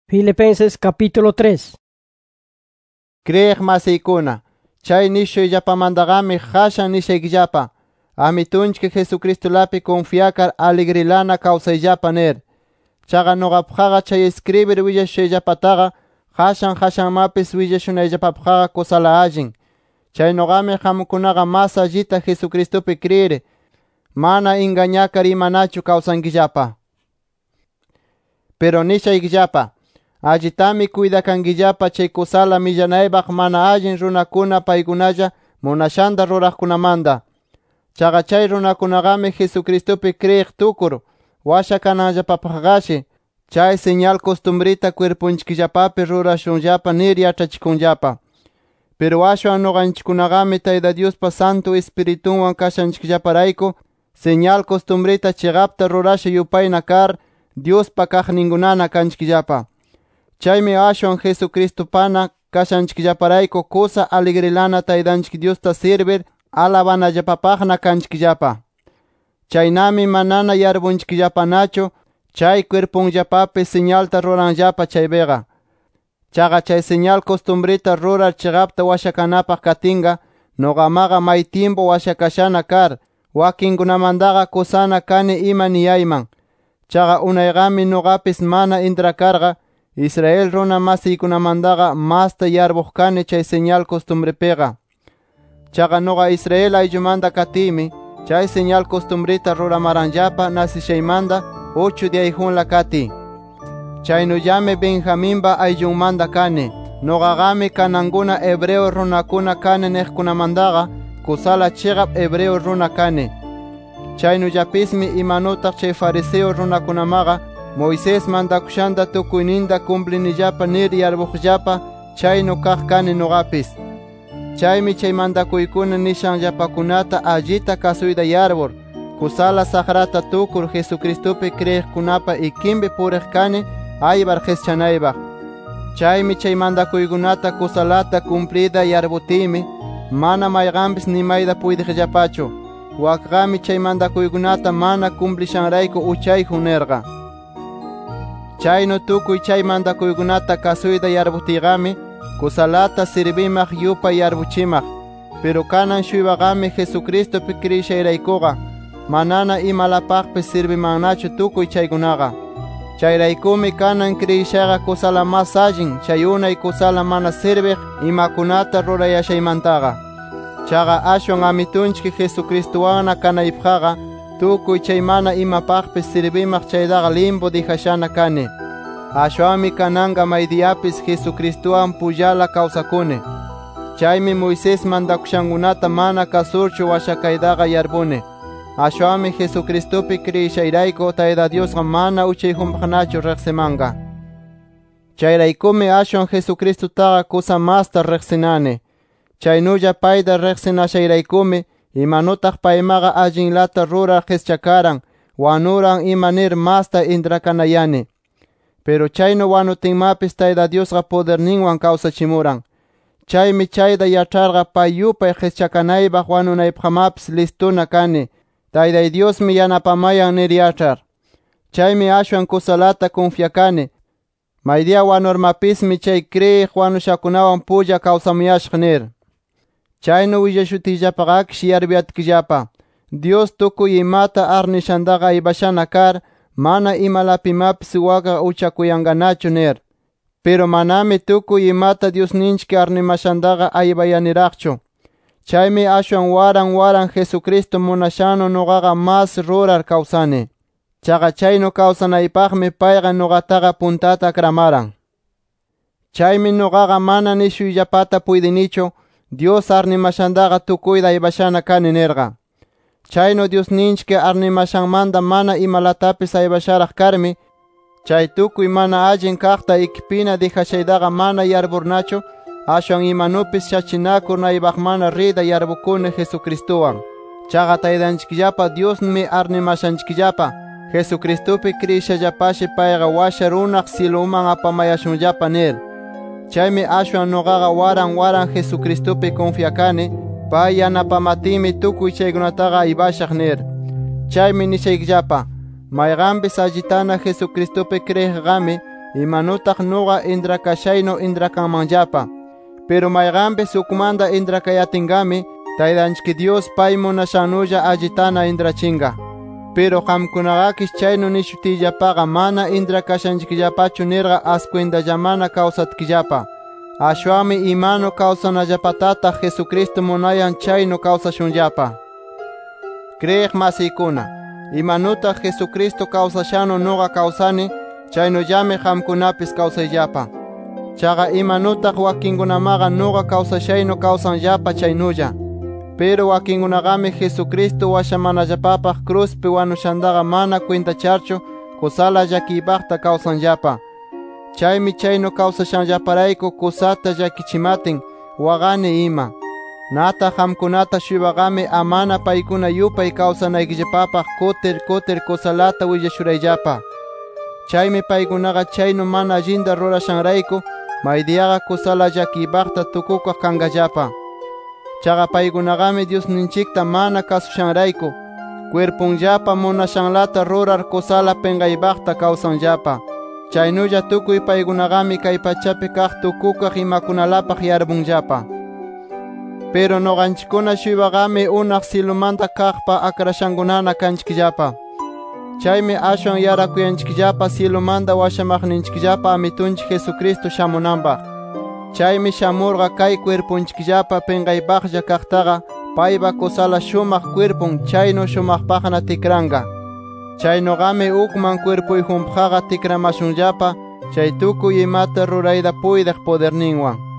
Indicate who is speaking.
Speaker 1: Filipenses capítulo 3.
Speaker 2: Krieg masiykuna, chay nishuyllapamandaqami hashan nishaykillapa, Amitunchik Jesucristolapi confiakar alegrilana kawsayllapa nir. Chaqa noqapaqqa chay escribir willashuyllapataqa hashanmapis willashunayllapapaqqa kusala allin. Chay noqami qamkunaqa mas allita Jesucristopi creer, mana engañakar imanachu kawsankillapa. Pero nishaykillapa, allitami cuidakanquillapa chay kusala millanaypaq mana allin runakuna paykunalla munashanta ruraqkunamanta. Chaqa chay runakunaqami Jesucristopi creyiq tukur, washakananllapapaqashi, chay señal costumbrita cuerpunchikllapapi rurashunllapa nir yachachikunllapa. Pero ashwan noqanchikkunaqami Tayta Diospa Santo Espiritunwan kashanchikllaparayku, señal costumbrita chiqapta rurasha yupayna kar, Diospa kaqninkunana kanchikllapa. Chaymi ashwan Jesucristopana kashanchikllaparayku kusa alegrilana Taytanchik Diosta servir alabanallapapaqna kanchikllapa. Chaynami manana yarbunchikllapanachu chay cuerpunllapapi señalta ruranllapa chaypiqa. Chaqa chay señal costumbrita rurar chiqapta washakanapaq katinga, noqamaqa may tiempo washakashana kar, wakinkunamantaqa kusana kani ima niyayman. Chaqa unaygami noqapis mana intrakarqa, Israel runa masiykunamantaqa masta yarbuq kani chay señal costumbrepiqa. Chaqa noqa Israel ayllumanta katimi, chay señal costumbrita ruramaranllapa nasishaymanta 8 diayjunla kati. Chaynullami Benjaminpa ayllunmanta kani, noqaqami kanankuna hebreo runakuna kani niqkunamantaqa kusala chiqap hebreo runa kani. Chaynullapismi imanutaq chay fariseo runakunamaqa Moisés mandakushanta tukuyninta cumplinillapa nir yarbuqllapa chaynu kaq kani noqapis. Chaymi chay mandakuykuna nishanllapakunata allita kasuyta yarbur, kusala sagrata tukur Jesucristopi creyiqkunapa ikinpi puriq kani aybar qischanaypaq. Chaymi chay mandakuykunata kusalata cumplida yarbutimi, mana mayqanpis nimayta puytiqllapachu. Wakqami chay mandakuykunata mana cumplishanrayku uchayjun nirqa. Chaynu tukuy chay mandakuykunata kasuyta yarbutiqami, kusalata sirvimaq yupay yarbuchimaq. Pero kanan shuybaqami Jesucristopi creyishayraykuqa, manana imalapaqpis sirvimanachu tukuy chaykunaqa. Chayraykumi kanan creyishaqa kusala mas allin, chay unay kusala mana sirviq imakunata rurayashaymantaqa. Chaqa ashwan Amitunchik Jesucristowanna kanaypaqqa, tukuy chay mana imapaqpis sirvimaq chaytaqa limpo dijashana kani. Ashwanmi kananqa maydiyapis Jesucristowan puyala kawsakuni. Chaymi Moisés mandakushankunata mana kasurchu washakaytaqa yarbuni. Ashwanmi Jesucristopi creyishayrayku Tayta Diosqa mana uchayjunpaqnachu riqsimanqa. Chayraykumi ashwan Jesucristotaqa kusa masta riqsinani. Chaynulla payta riqsinashayraykumi imanutaq paymaqa allinlata rurar qischakaran, wanuran imanir masta intrakanayani. Pero chaynu wanutinmapis Tayta Diosqa poderninwan kawsachimuran. Chaymi chayta yacharqa pay yupay qischakanaypaq wanunaypaqmapis listuna kani, Taytay Diosmi yanapamayan nir yachar. Chaymi ashwan kusalata confiakani, maydiya wanurmapismi chay creyiq wanushakunawan pulla kawsamuyashq nir. Chaynu willashutiyllapaqakish yarbiyatkillapa, Dios tukuy imata arnishantaqa aybashana kar, mana imalapimapis waka uchakuyanqanachu nir. Pero manami tukuy imata Diosninchik arnimashantaqa aybayaniraqchu. Chaymi ashwan waran Jesucristo munashano noqaqa mas rurar kawsani. Chaqa chaynu kawsanaypaqmi payqa noqataqa puntata akramaran. Chaymi noqaqa mana nishuyllapata puydinichu, Dios arnimashantaqa tukuyta aybashana kani nirqa. Chaynu Diosninchik arnimashanmanta mana imalatapis aybasharaq karmi, chay tukuy mana allin kaqta ikipina dijashaytaqa mana yarburnachu, ashwan imanupis shachinakur naypaqmana rida yarbukuni Jesucristowan. Chaqa Taytanchikllapa Diosmi arnimashanchikllapa, Jesucristopi creyishallapashi payqa washa runaq ciluman apamayashunllapa nir. Chaymi ashwan noqaqa waran Jesucristopi confiakani, pay yanapamatimi tukuy chaykunataqa aybashaq nir. Chaymi nishaykillapa, mayqanpis allitana Jesucristopi creyiqqami, imanutaq nuqa intrakashayno intrakanmanllapa. Pero mayqanpis ukmanta intrakayatingami Taytanchik Dios pay munashannulla allitana intrachinqa. Pero qamkunaqakish chaynu nishutillapaqa mana intrakashanchikllapachu nirqa askuintalla kawsatkillapa. Ashwanmi imanu kawsanallapatataq Jesucristo munayan chaynu kawsashunllapa. Kriyiq masiykuna, imanutaq Jesucristo kawsashanu nuqa kawsani, chaynullami qamkunapis kawsayllapa. Chaqa imanutaq wakinkunamaqa nuqa kawsashaynu kawsanllapa chaynulla. Pero wakinkunaqami Jesucristo washamanallapapaq cruzpi wanushantaqa mana kwintacharchu kusala llakiypaqta kawsanllapa. Chaymi chaynu kawsashanllaparayku kusata llakichimatin waqani ima. Nata qamkunata shuypaqami amana paykuna yupay kawsanaykillapapaq kutir kusalata willashurayllapa. Chaymi paykunaqa chaynu mana allinta rurashanrayku maydiaqa kusala llakiypaqta tukukaq kankallapa. Chaqa paykunaqami Diosninchikta mana kasushanrayku cuerpunllapa munashanlata rurar kusala penqaypaqta kawsanllapa. Chaynulla tukuy paykunaqami kay pachapi kaq tukukaq imakunalapaq yarpunllapa. Pero noqanchikkuna shuypaqami unaq silumanta kaqpa akrashankunana kanchikllapa. Chaymi ashwan yarakuyanchikllapa silumanta washamaqninchikllapa Amitunchik Jesucristo shamunanpaq. Chaymi shamurqa kay cuerpunchikllapa penqaypaqlla kaqtaqa paypa kusala shumaq cuerpun chaynu shumaqpaqna tikranqa. Chaynuqami ukman cuerpuyjunpaqqa tikramashunllapa chay tukuy imata rurayta puydeq poderninwan.